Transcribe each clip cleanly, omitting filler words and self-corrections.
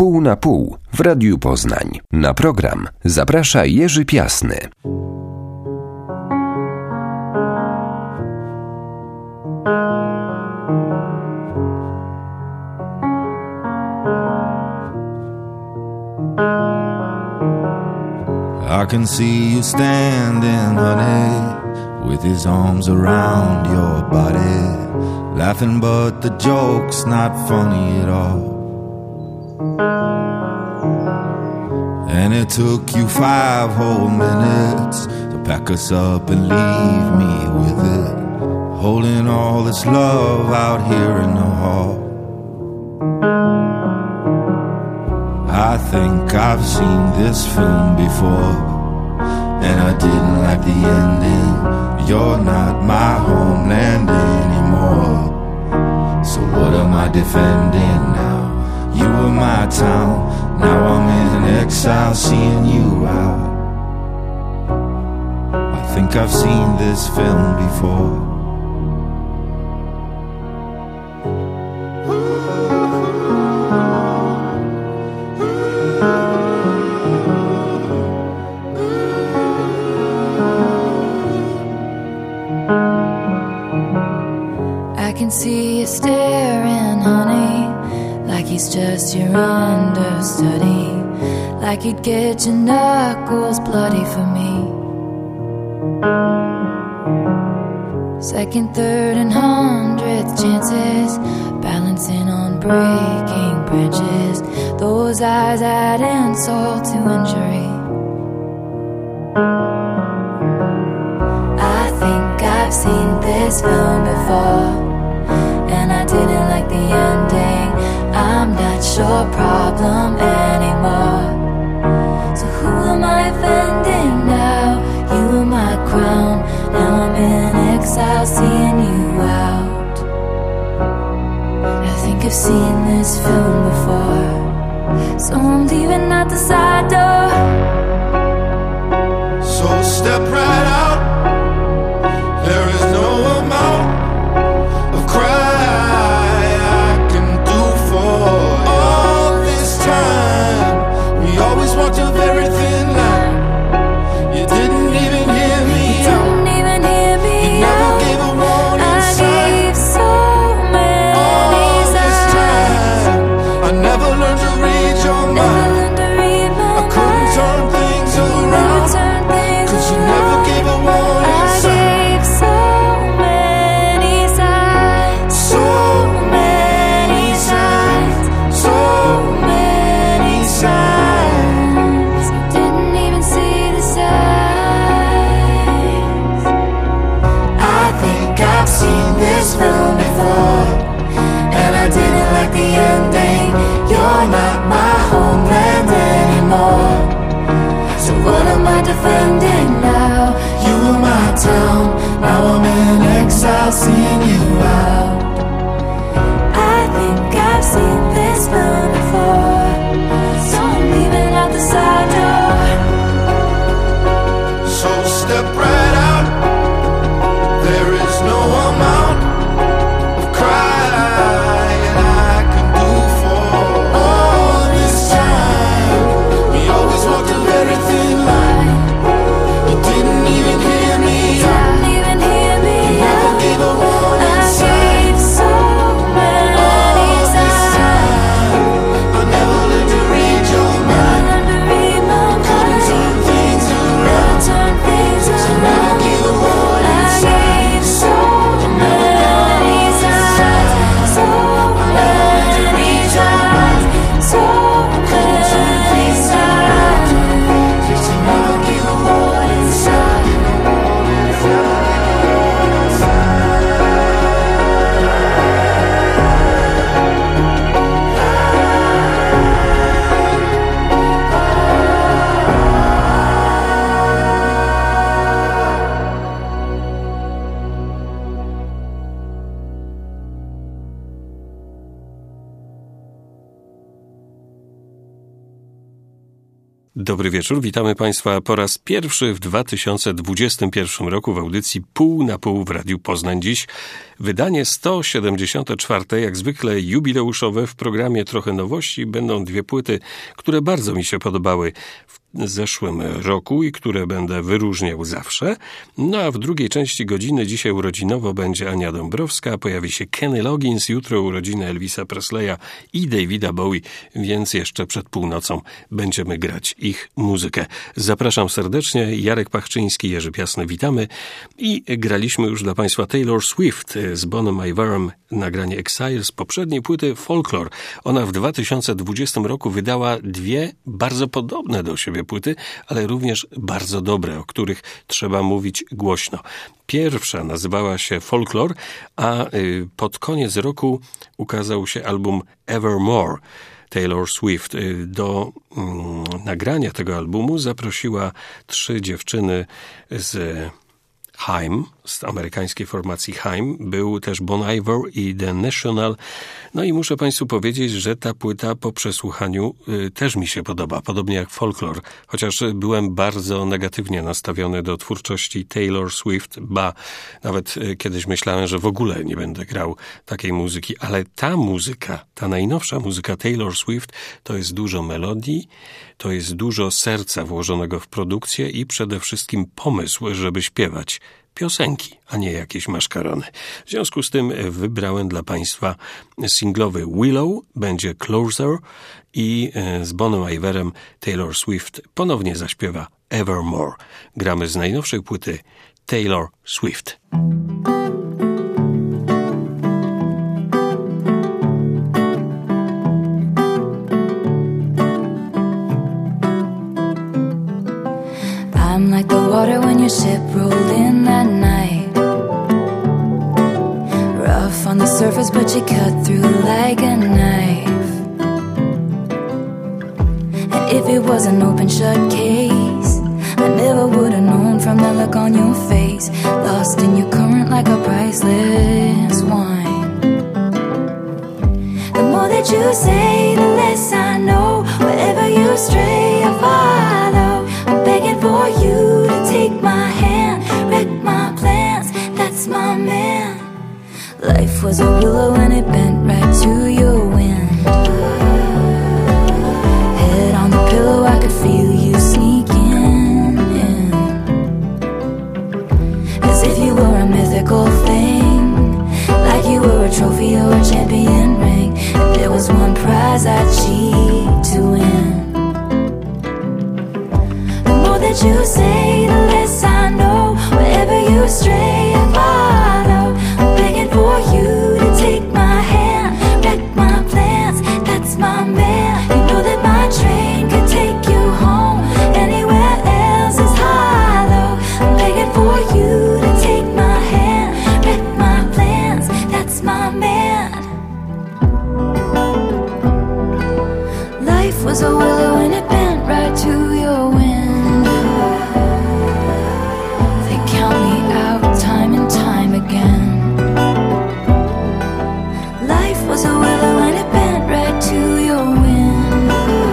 Pół na pół w Radiu Poznań. Na program zaprasza Jerzy Piasny. I can see you standing, honey, with his arms around your body, laughing but the joke's not funny at all. And it took you 5 whole minutes to pack us up and leave me with it, holding all this love out here in the hall. I think I've seen this film before, and I didn't like the ending. You're not my homeland anymore, so what am I defending now? You were my town, now I'm in exile seeing you out. I think I've seen this film before. See you staring, honey, like he's just your understudy, like you'd get your knuckles bloody for me. Second, third, and 100th chances, balancing on breaking branches. Those eyes add insult to injury. I think I've seen this film before, and I didn't like the ending. I'm not your problem anymore, so who am I offending now? You were my crown, now I'm in exile seeing you out. I think I've seen this film before, so I'm leaving out the side door. So step right out, there is no amount of cry walked a very thin line. You didn't even hear me out. You never gave a warning sign. Gave so many all this time, I never learned to read your mind. Dobry wieczór, witamy Państwa po raz pierwszy w 2021 roku w audycji Pół na Pół w Radiu Poznań. Dziś wydanie 174, jak zwykle jubileuszowe. W programie trochę nowości. Będą dwie płyty, które bardzo mi się podobały w zeszłym roku i które będę wyróżniał zawsze. No a w drugiej części godziny dzisiaj urodzinowo będzie Ania Dąbrowska, pojawi się Kenny Loggins, jutro urodziny Elvisa Presleya i Davida Bowie, więc jeszcze przed północą będziemy grać ich muzykę. Zapraszam serdecznie, Jarek Pachczyński, Jerzy Piasny, witamy i graliśmy już dla Państwa Taylor Swift z Bonem Iverem, nagranie Exile z poprzedniej płyty Folklore. Ona w 2020 roku wydała dwie bardzo podobne do siebie płyty, ale również bardzo dobre, o których trzeba mówić głośno. Pierwsza nazywała się Folklore, a pod koniec roku ukazał się album Evermore Taylor Swift. Do nagrania tego albumu zaprosiła 3 dziewczyny z Haim, z amerykańskiej formacji Haim. Był też Bon Iver i The National. No i muszę Państwu powiedzieć, że ta płyta po przesłuchaniu też mi się podoba, podobnie jak Folklore. Chociaż byłem bardzo negatywnie nastawiony do twórczości Taylor Swift, ba, nawet kiedyś myślałem, że w ogóle nie będę grał takiej muzyki, ale ta muzyka, ta najnowsza muzyka Taylor Swift, to jest dużo melodii, to jest dużo serca włożonego w produkcję i przede wszystkim pomysł, żeby śpiewać piosenki, a nie jakieś maszkarony. W związku z tym wybrałem dla Państwa singlowy Willow, będzie Closer i z Bonem Iverem Taylor Swift ponownie zaśpiewa Evermore. Gramy z najnowszej płyty Taylor Swift. I'm like the water when your ship rolled in that night. Rough on the surface, but you cut through like a knife. And if it was an open shut case, I never would have known from the look on your face. Lost in your current like a priceless wine. The more that you say, the less I know. Wherever you stray, I follow. I'm begging for you to take my hand, wreck my plans, that's my man. Life was a willow and it bent right to your wind. Head on the pillow, I could feel you sneaking in. As if you were a mythical thing, like you were a trophy or a champion ring. And there was one prize I'd cheat to win. That you say, the less I know. Wherever you stray, I follow. I'm begging for you to take my hand, wreck my plans, that's my man. You know that my train could take you home. Anywhere else is hollow. I'm begging for you to take my hand, wreck my plans, that's my man. Life was a willow and it bent right to your wind. Was a willow and it bent right to your wind.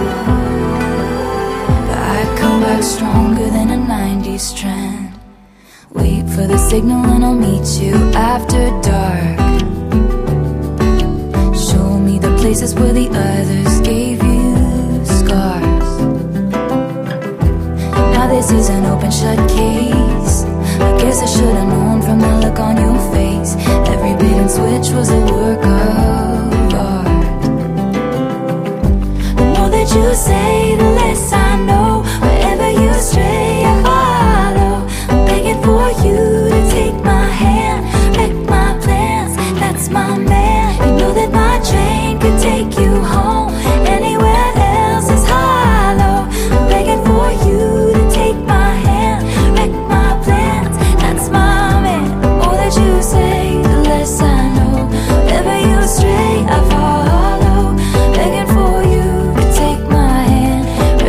But I come back stronger than a 90s strand. Wait for the signal and I'll meet you after dark. Show me the places where the others gave you scars. Now this is an open shut case. I guess I should have known from the look on your face. Every bait and switch was a work of art. The more that you say, the less I know. Wherever you stray, I follow. I'm begging for you to take my hand, wreck my plans, that's my man. You know that my train could take you home. Anywhere else is hollow. I'm begging for you to take my hand, wreck my plans, that's my man. The more that you say, the less I know. Wherever you stray, I follow. Begging for you to take my hand,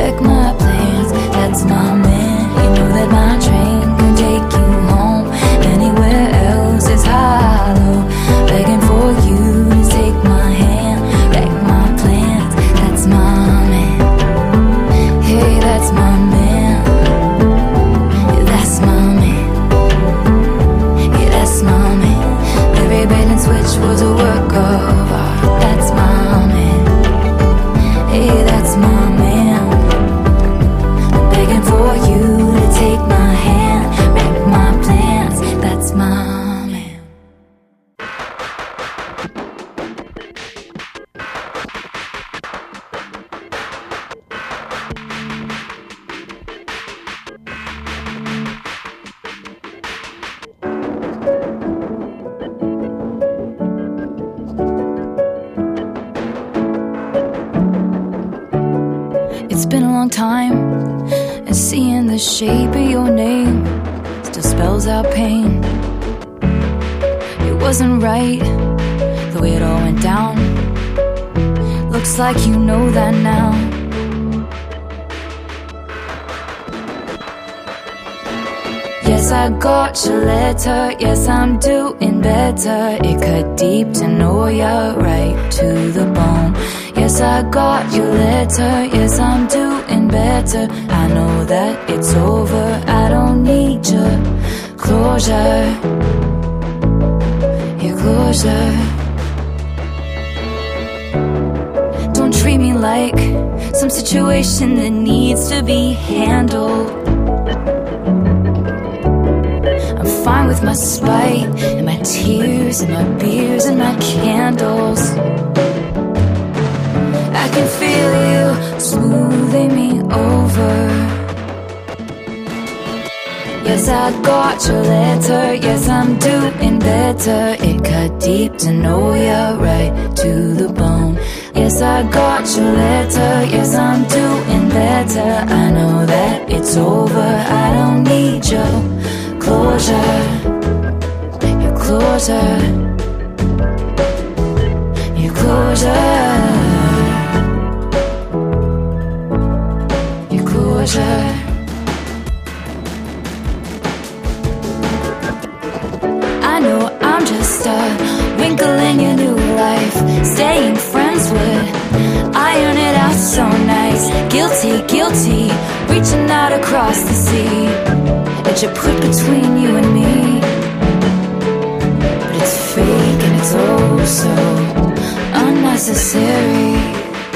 It's been a long time, and seeing the shape of your name still spells out pain. It wasn't right, the way it all went down. Looks like you know that now. Yes, I got your letter, yes, I'm doing better. It cut deep to know you're right to the bone. Yes, I got your letter, yes, I'm doing better. I know that it's over, I don't need your closure. Your closure. Don't treat me like some situation that needs to be handled. I'm fine with my spite and my tears and my beers and my candles. I can feel you smoothing me over. Yes, I got your letter, yes, I'm doing better. It cut deep to know you're right to the bone. Yes, I got your letter, yes, I'm doing better. I know that it's over, I don't need your closure. Your closure. Your closure. Your closure. I know I'm just a wrinkle in your new life. Staying friends would iron it out so nice. Guilty, guilty, reaching out across the sea that you put between you and me. But it's fake and it's oh so unnecessary.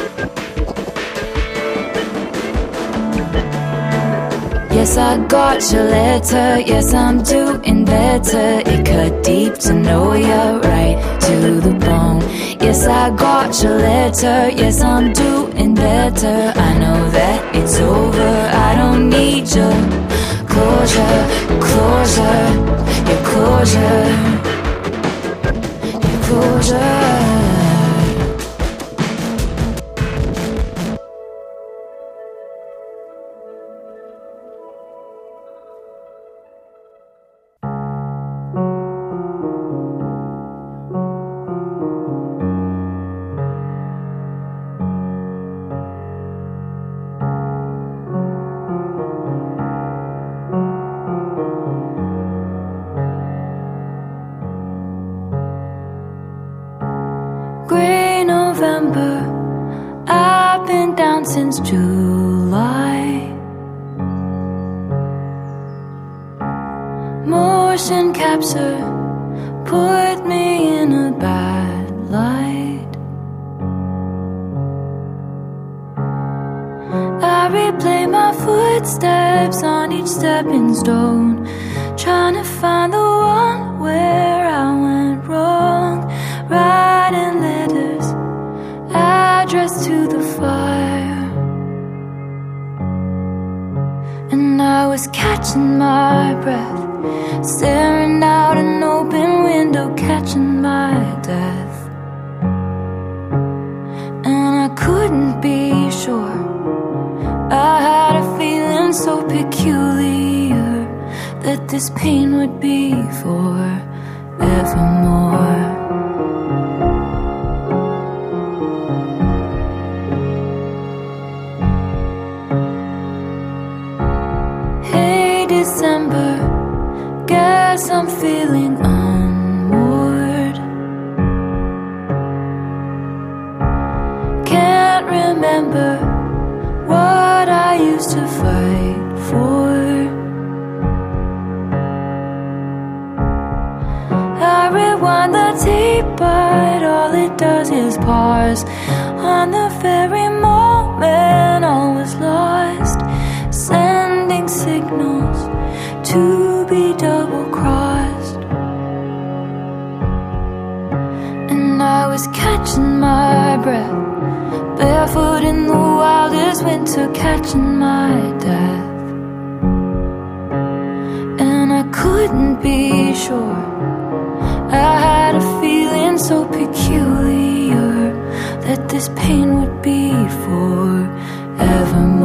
Yes, I got your letter, yes, I'm doing better. It cut deep to know you're right to the bone. Yes, I got your letter, yes, I'm doing better. I know that it's over, I don't need your closure, closure, your closure, your closure. I've been down since July. Motion capture put me in a bad light. I replay my footsteps on each stepping stone, trying to find the one where I went wrong. Writing letters addressed to the fire, and I was catching my breath, staring out an open window, catching my death. And I couldn't be sure, I had a feeling so peculiar that this pain would be forevermore. December, guess I'm feeling unmoored. Can't remember what I used to fight for. I rewind the tape, but all it does is pause on the very moment all was lost, sending signals to be double-crossed. And I was catching my breath, barefoot in the wildest winter, catching my death. And I couldn't be sure, I had a feeling so peculiar that this pain would be forevermore.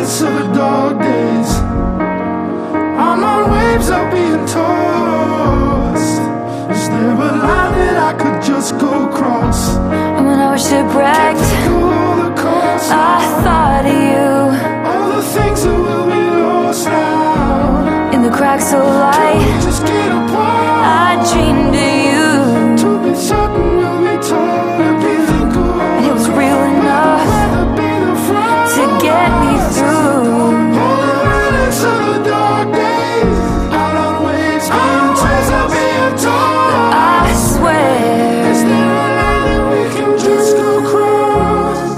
minutes of the dark days. I'm on waves of being tossed. Is there a line that I could just go across? And when I was shipwrecked, I thought of you. All the things that will be lost now. In the cracks so light, Just get apart. I dreamed of you. To be certain you'll be told. And it was real enough to get me through. All the minutes of the dark days. Out on waves of being told. I swear, Is there a line that we can just go across?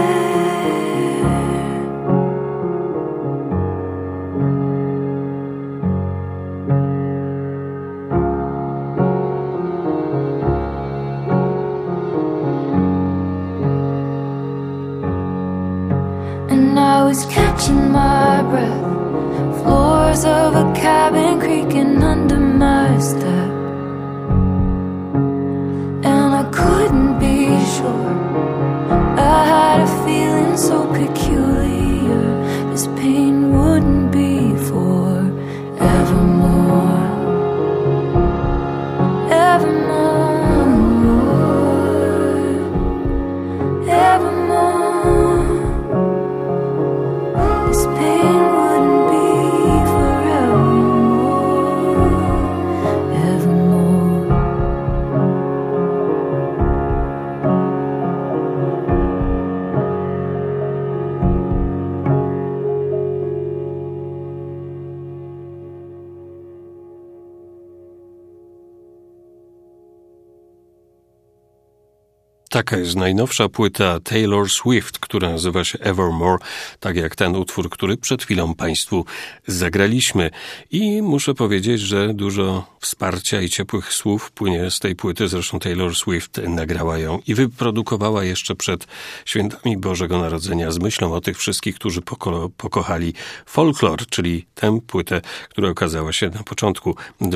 and I was catching my breath. Floors of a cabin creaking under my step. And I couldn't be sure. I had a feeling so peculiar. This pain wouldn't be forevermore. Evermore. Evermore. This pain wouldn't be forevermore. Evermore. Taka jest najnowsza płyta Taylor Swift, która nazywa się Evermore, tak jak ten utwór, który przed chwilą Państwu zagraliśmy. I muszę powiedzieć, że dużo wsparcia i ciepłych słów płynie z tej płyty. Zresztą Taylor Swift nagrała ją i wyprodukowała jeszcze przed świętami Bożego Narodzenia z myślą o tych wszystkich, którzy pokochali folklor, czyli tę płytę, która okazała się na początku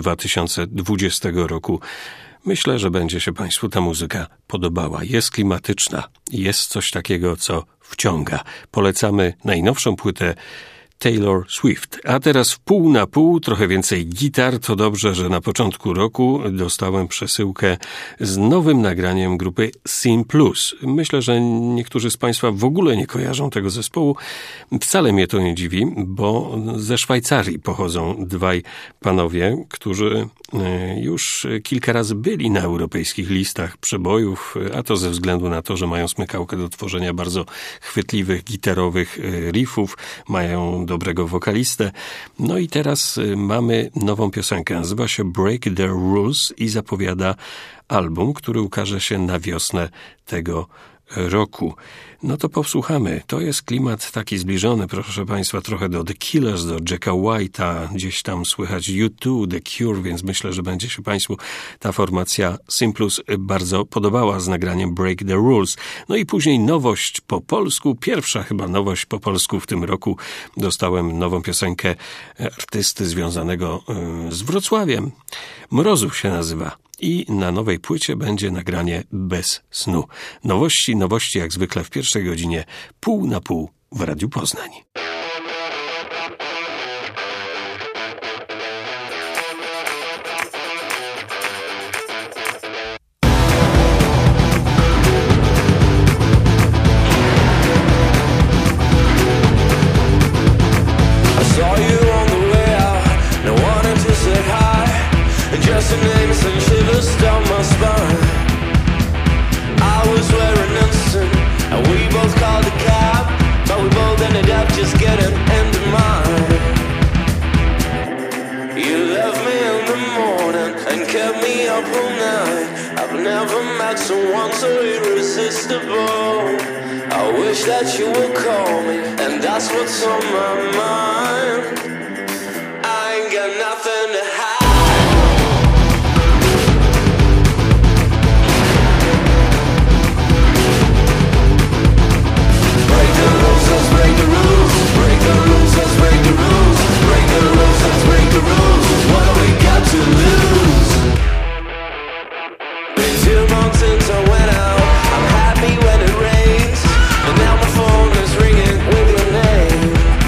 2020 roku. Myślę, że będzie się Państwu ta muzyka podobała. Jest klimatyczna, jest coś takiego, co wciąga. Polecamy najnowszą płytę Taylor Swift. A teraz w pół na pół, trochę więcej gitar. To dobrze, że na początku roku dostałem przesyłkę z nowym nagraniem grupy Simplus. Myślę, że niektórzy z Państwa w ogóle nie kojarzą tego zespołu. Wcale mnie to nie dziwi, bo ze Szwajcarii pochodzą dwaj panowie, którzy już kilka razy byli na europejskich listach przebojów, a to ze względu na to, że mają smykałkę do tworzenia bardzo chwytliwych, gitarowych riffów, mają dobrego wokalistę. No i teraz mamy nową piosenkę, nazywa się Break the Rules i zapowiada album, który ukaże się na wiosnę tego roku. No to posłuchamy. To jest klimat taki zbliżony, proszę Państwa, trochę do The Killers, do Jacka White'a, gdzieś tam słychać U2, The Cure, więc myślę, że będzie się Państwu ta formacja Simplus bardzo podobała z nagraniem Break the Rules. No i później nowość po polsku, pierwsza chyba nowość po polsku w tym roku. Dostałem nową piosenkę artysty związanego z Wrocławiem. Mrozów się nazywa. I na nowej płycie będzie nagranie Bez snu. Nowości jak zwykle w pierwszej godzinie, pół na pół w Radiu Poznań. Someone so irresistible. I wish that you would call me, and that's what's on my mind. I ain't got nothing to hide. Break the rules, let's break the rules. Break the rules, let's break the rules. Break the rules, let's break the rules. What do we got to lose? Been 2 months since I went out. I'm happy when it rains, and now my phone is ringing with your name.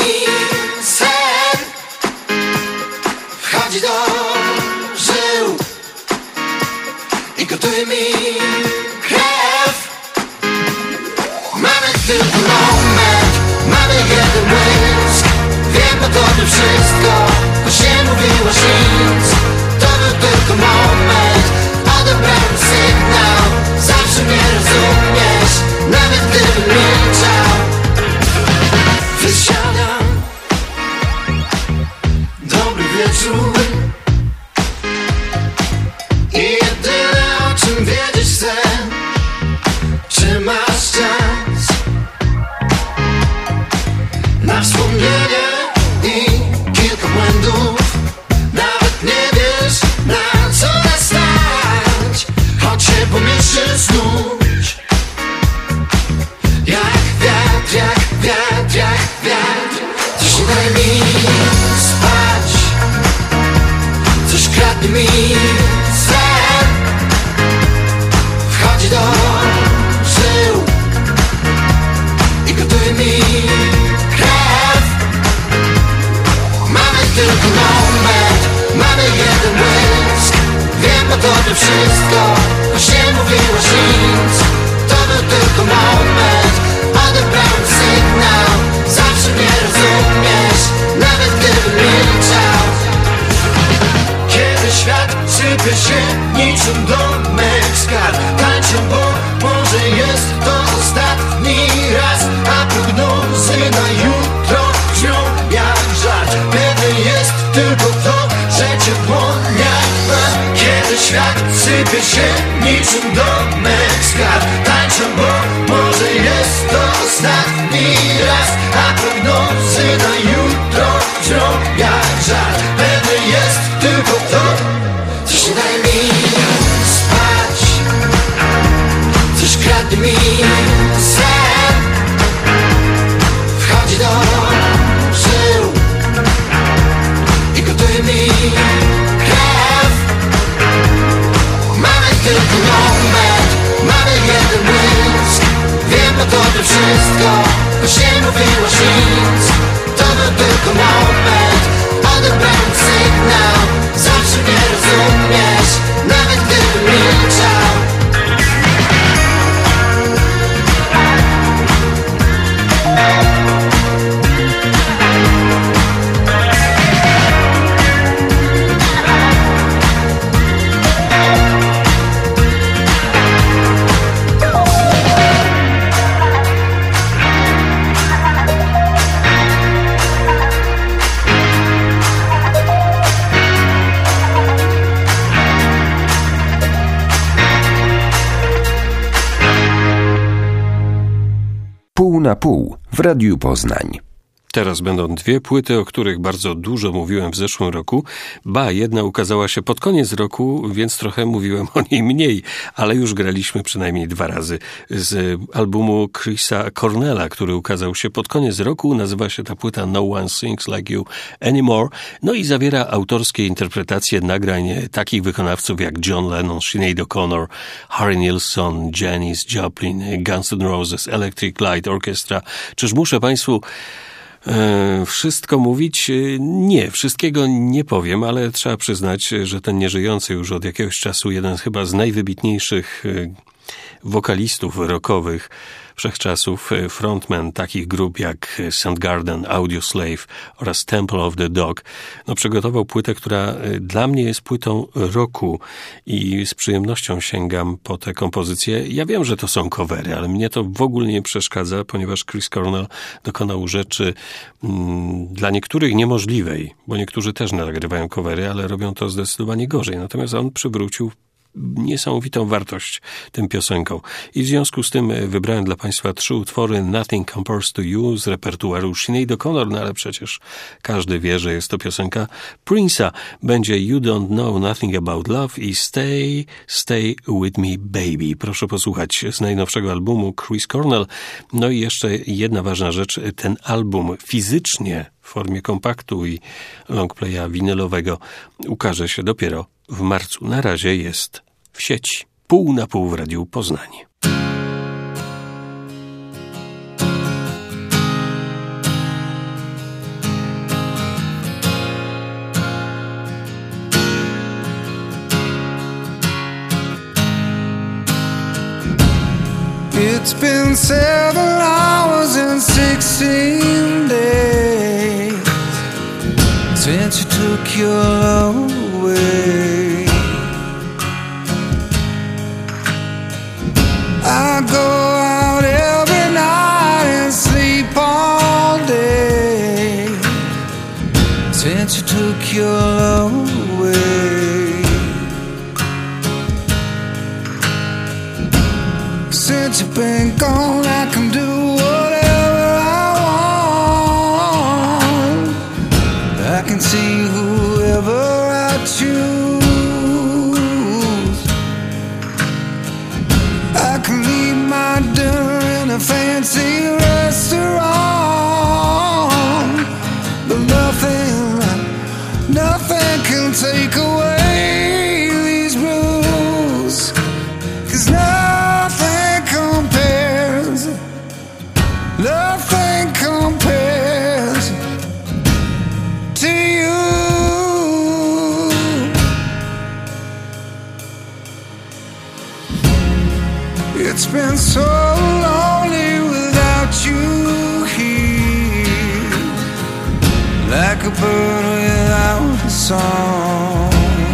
sen wchodzi do żył i gotuje mi krew. Mamy tylko moment, mamy jeden błysk. Wiem o tobie wszystko, choć nie mówiłaś nic. To był tylko moment, odebrałem sygnał. Zawsze mnie rozumiesz, nawet gdybym milczał. Wysiadam, dobry wieczór. I jedyne o czym wiedzieć chcę, czy masz czas na wspomnienie i kilka błędów. Nawet nie wiesz, na co nas stać, choć się pomieszysz snuć. Jak wiatr, jak wiatr, jak wiatr. Coś nie daje mi spać, coś kradnie mi sen. Wchodzi do żył i gotuje mi krew. Mamy tylko moment, mamy jeden błysk. Wiem o tobie wszystko, choć nie mówiłaś nic. To był tylko moment, odebrałem sygnał. Zawsze mnie rozumiesz, nawet gdybym milczał. Kiedy świat sypie się niczym domek z kart, tańczę, bo może jest to ostatni raz. A prognozy na jutro brzmią jak żart. Pewne jest tylko to, że cię płonie. Kiedy świat sypie się niczym domek z kart, tańczę, bo może jest to ostatni raz. A prognozy na jutro brzmią jak żart. Pewne jest tylko to, coś nie daje mi spać, coś kradnie mi sen. Wchodzi do żył i gotuje mi krew. Mamy tylko moment, mamy jeden błysk. Wiem o tobie wszystko, choć nie mówiłaś nic. To był tylko moment, odebrałem sygnał. Zawsze mnie rozumiesz, nawet gdybym milczał. Pół na pół w Radiu Poznań. Teraz będą dwie płyty, o których bardzo dużo mówiłem w zeszłym roku. Jedna ukazała się pod koniec roku, więc trochę mówiłem o niej mniej, ale już graliśmy przynajmniej 2 razy. Z albumu Chrisa Cornella, który ukazał się pod koniec roku, nazywa się ta płyta No One Sings Like You Anymore, no i zawiera autorskie interpretacje nagrań takich wykonawców jak John Lennon, Sinead O'Connor, Harry Nilsson, Janis Joplin, Guns N' Roses, Electric Light Orchestra. Czyż muszę Państwu wszystko mówić? Nie, wszystkiego nie powiem, ale trzeba przyznać, że ten nieżyjący już od jakiegoś czasu jeden chyba z najwybitniejszych wokalistów rockowych wszechczasów, frontman takich grup jak Soundgarden, Audioslave oraz Temple of the Dog, przygotował płytę, która dla mnie jest płytą roku i z przyjemnością sięgam po te kompozycje. Ja wiem, że to są covery, ale mnie to w ogóle nie przeszkadza, ponieważ Chris Cornell dokonał rzeczy dla niektórych niemożliwej, bo niektórzy też nagrywają covery, ale robią to zdecydowanie gorzej. Natomiast on przywrócił niesamowitą wartość tym piosenkom. I w związku z tym wybrałem dla Państwa 3 utwory Nothing Compares to You z repertuaru Sinead O'Connor, ale przecież każdy wie, że jest to piosenka Prince'a. Będzie You Don't Know Nothing About Love i Stay With Me Baby. Proszę posłuchać z najnowszego albumu Chris Cornell. No i jeszcze jedna ważna rzecz. Ten album fizycznie w formie kompaktu i longplaya winylowego ukaże się dopiero w marcu. Na razie jest w sieci. Pół na pół w Radiu Poznań. been 7 hours and 16 days since you took your love away. I go out every night and sleep all day since you took your love away. Since you've been gone, I can do whatever I want. I can see whoever I choose. I can eat my dinner in a fancy restaurant, but nothing can take away these blues. 'Cause nothing compares to you. It's been so lonely without you here, like a bird without a song.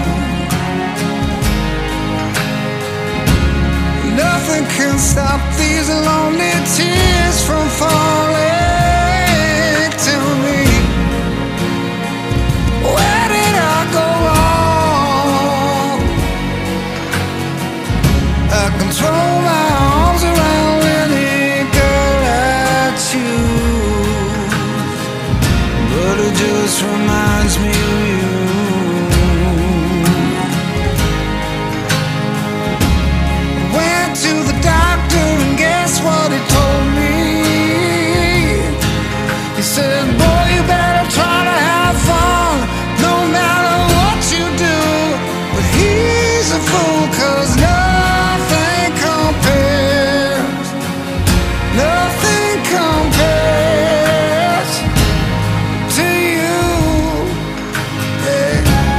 Nothing can stop these lonely tears from falling. Tell me, where did I go wrong? I can throw my arms around any girl I choose, but it just reminds me of you. Went to the doctor and guess what he told me? He said, boy, you better try to have fun no matter what you do. But he's a fool, 'cause nothing compares to you. Yeah.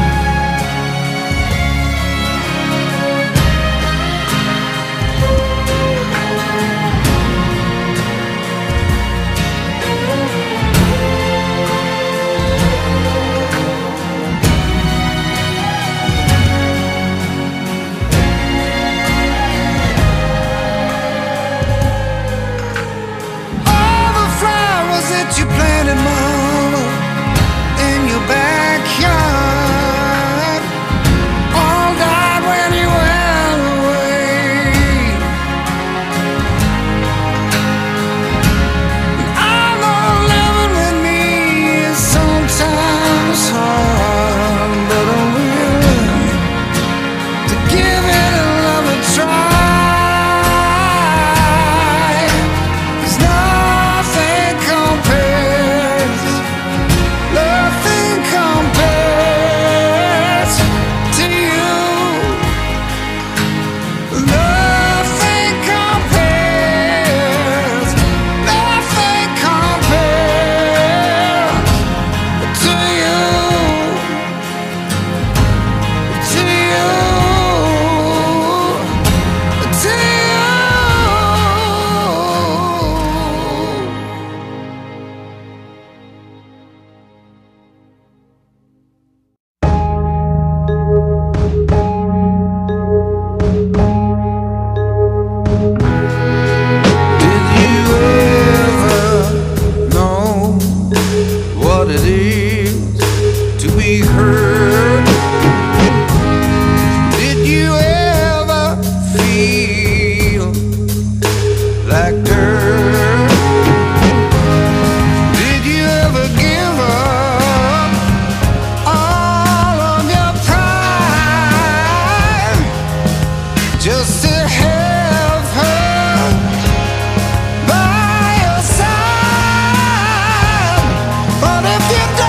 All the flowers that you planted, Mama, in your backyard, all died when you went away. I know living with me is sometimes hard, but I'm willing to give it another try. 'Cause nothing compares to you. Nothing compares to you. Did you ever know what it is to be hurt? Did you ever feel like dirt? Did you ever give up all of your pride just to have her by your side? But if you don't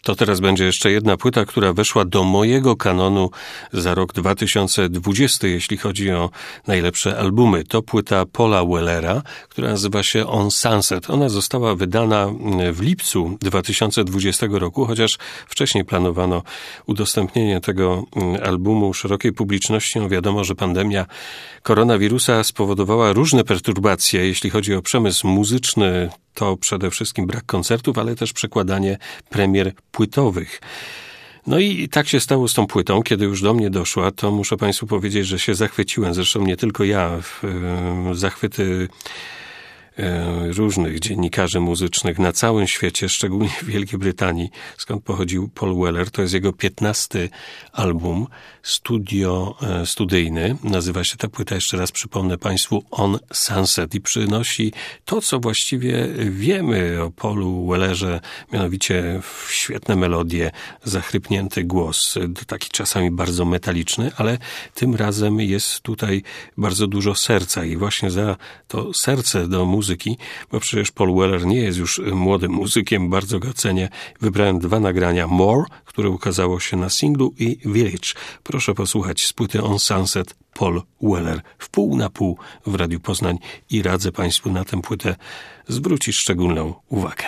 To teraz będzie jeszcze jedna płyta, która weszła do mojego kanonu za rok 2020, jeśli chodzi o najlepsze albumy. To płyta Paula Wellera, która nazywa się On Sunset. Ona została wydana w lipcu 2020 roku, chociaż wcześniej planowano udostępnienie tego albumu szerokiej publiczności. No wiadomo, że pandemia koronawirusa spowodowała różne perturbacje, jeśli chodzi o przemysł muzyczny. To przede wszystkim brak koncertów, ale też przekładanie premier płytowych. No i tak się stało z tą płytą. Kiedy już do mnie doszła, to muszę Państwu powiedzieć, że się zachwyciłem. Zresztą nie tylko ja. Zachwyty różnych dziennikarzy muzycznych na całym świecie, szczególnie w Wielkiej Brytanii, skąd pochodził Paul Weller. To jest jego 15. album studyjny. Nazywa się ta płyta, jeszcze raz przypomnę Państwu, On Sunset i przynosi to, co właściwie wiemy o Paulu Wellerze, mianowicie świetne melodie, zachrypnięty głos, taki czasami bardzo metaliczny, ale tym razem jest tutaj bardzo dużo serca i właśnie za to serce do muzyki, bo przecież Paul Weller nie jest już młodym muzykiem, bardzo go cenię. Wybrałem 2 nagrania, More, które ukazało się na singlu, i Village. Proszę posłuchać z płyty On Sunset, Paul Weller, w pół na pół w Radiu Poznań i radzę Państwu na tę płytę zwrócić szczególną uwagę.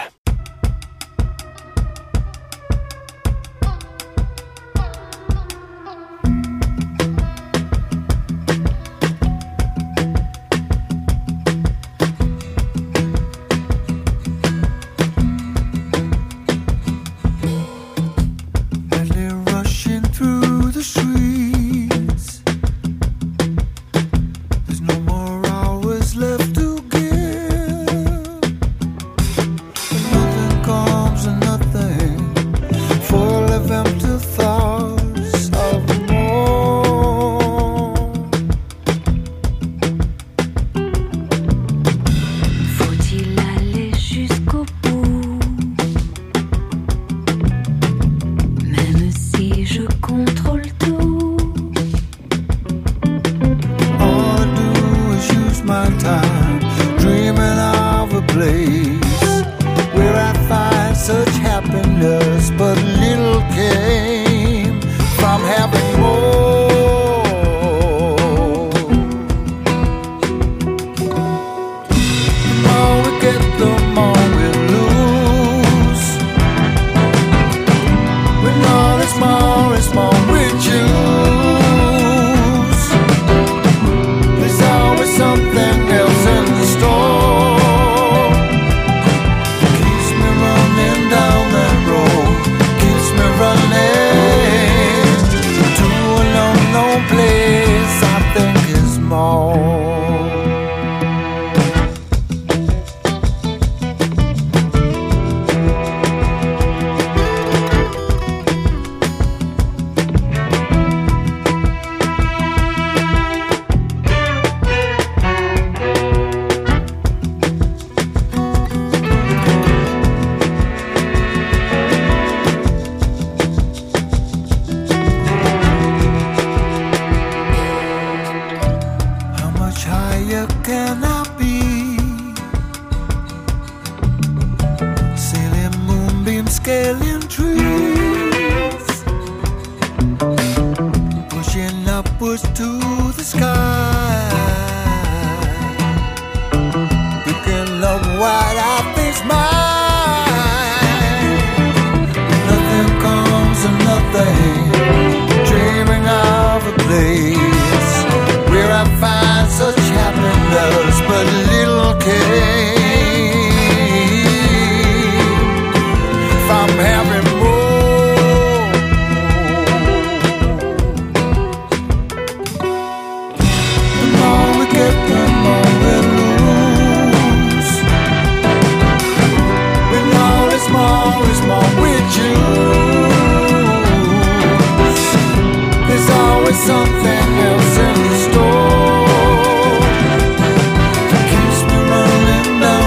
Something else in the store keeps me running down.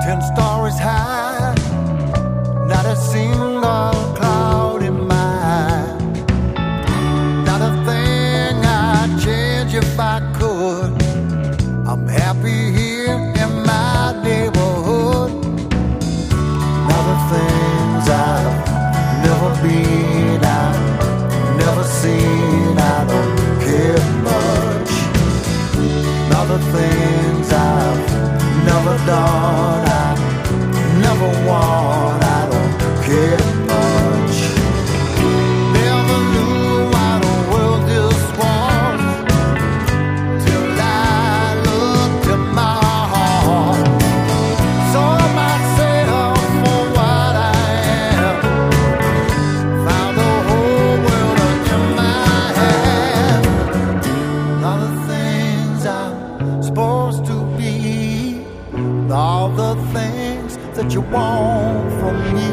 10 stories high, not a single cloud in my eye. Not a thing I'd change if I could. I'm happy here in my neighborhood. Not the things I've never been, I've never seen, I don't care much. Not the things I've never done, I never want, I don't care much. Never knew what a world this was till I looked at my heart. Saw myself for what I am, found the whole world in my hand. All the things I'm supposed to be, all the things that you want from me.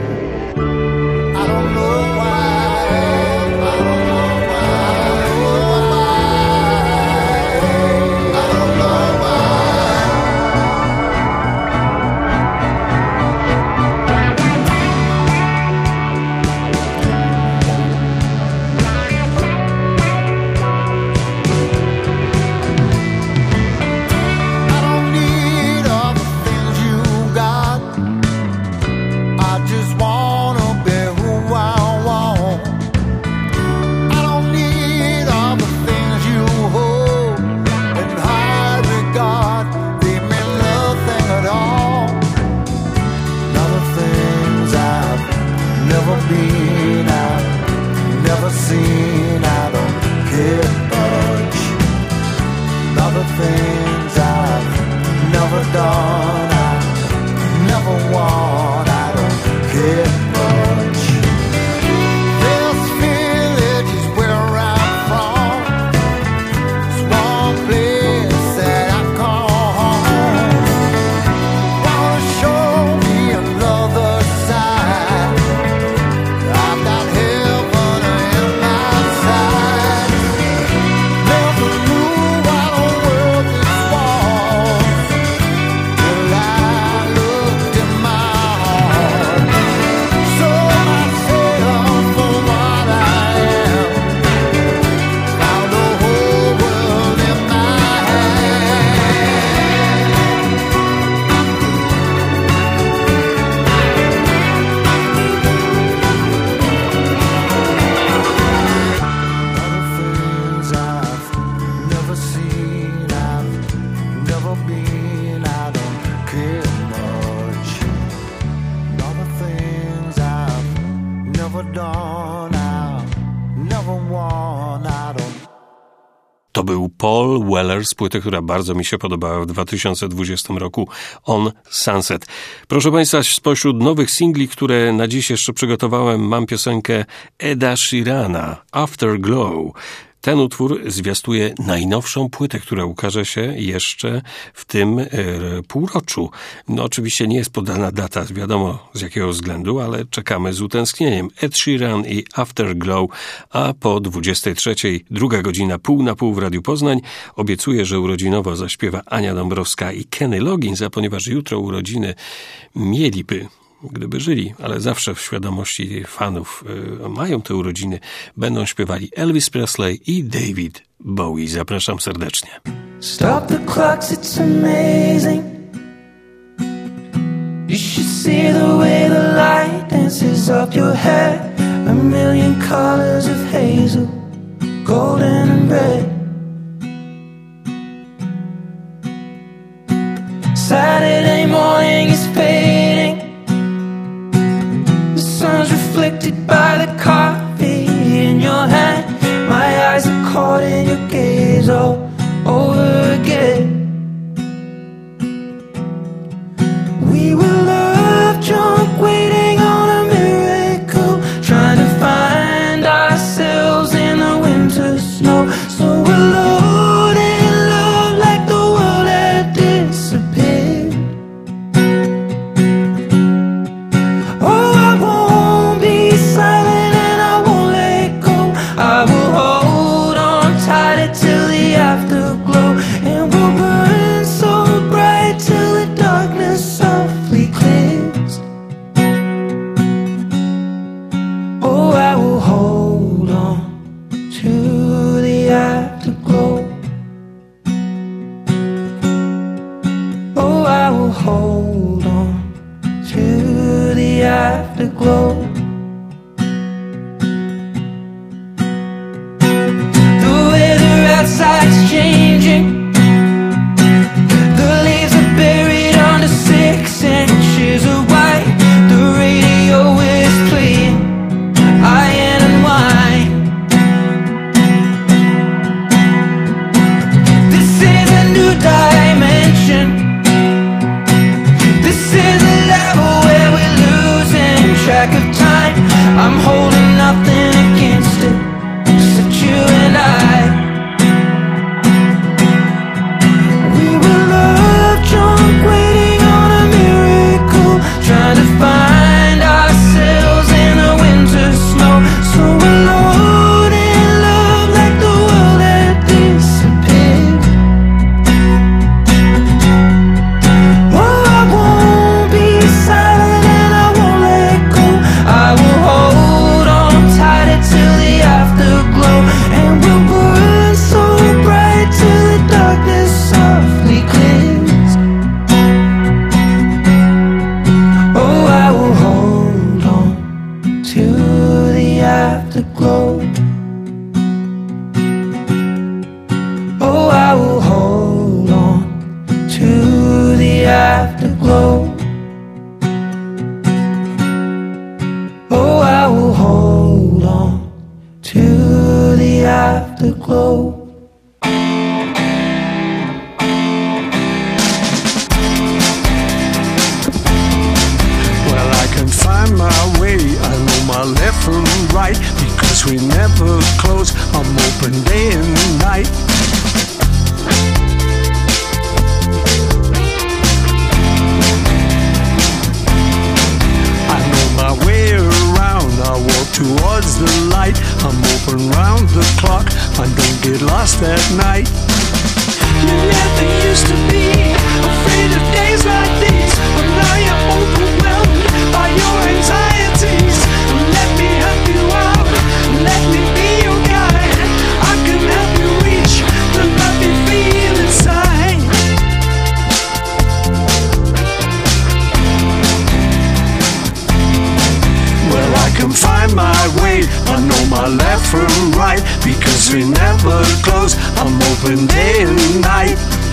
I don't know why, I don't know why, I don't know why. I don't need all the things you got. I just wanna be who I want. I don't need all the things you hold in high regard. They mean nothing at all. Not the things I've never been, I've never seen, I don't care much. Not the things I've never done, I never want, I don't care much. This village is where I'm from, small place that I call home. Wanna show me another side, I've got heaven in my sight. Never knew what a world this was till I looked in my heart. Saw myself for what I am, found the whole world in my hand. Other things I've never seen, I've never been, I don't care much. Other things I've never done, I'll never want, I don't. To był Paul Weller z płyty, która bardzo mi się podobała w 2020 roku, On Sunset. Proszę Państwa, spośród nowych singli, które na dziś jeszcze przygotowałem, mam piosenkę Eda Sheerana, Afterglow. Ten utwór zwiastuje najnowszą płytę, która ukaże się jeszcze w tym półroczu. No oczywiście nie jest podana data, wiadomo z jakiego względu, ale czekamy z utęsknieniem. Ed Sheeran i Afterglow, a po 23:00, druga godzina, pół na pół w Radiu Poznań. Obiecuję, że urodzinowo zaśpiewa Ania Dąbrowska i Kenny Loggins, a ponieważ jutro urodziny mieliby, gdyby żyli, ale zawsze w świadomości fanów mają te urodziny, będą śpiewali Elvis Presley i David Bowie. Zapraszam serdecznie. Stop the clocks, it's amazing. You should see the way the light dances up your hair. A million colors of hazel, golden and red. Saturday morning is fading. The sun's reflected by the coffee in your hand. My eyes are caught in your gaze all over again. We were love drunk, waiting on a miracle, trying to find ourselves in the winter snow. So alone in love, like the world had disappeared. afterglow. The weather outside's changing. The leaves are buried under 6 inches of white. The radio is playing iron and wine. This is a new dimension. This is a level where we're losing track of time. I'm holding nothing against it, except you and I. We were love drunk, waiting on a miracle, trying to find ourselves in the winter snow. So alone in love, like the world had disappeared. Oh, I won't be silent and I won't let go. I will hold on tighter till the afterglow, and we'll burn so bright till the darkness softly clears. Oh, I will hold on to the afterglow. Oh, I will hold on to the afterglow. Oh, I will hold on to the afterglow. Well, I can find my way, I know my left from right, because we never close, I'm open day and night. I know my way around, I walk towards the light, I'm open round the clock, I don't get lost at night. You never used to be afraid of days like these, but now you're overwhelmed by your anxieties. Let me help you out, let me be your guide. I can help you reach the love you feel inside. Well, I can find my way, I know my left from right, because we never close, I'm open day and night.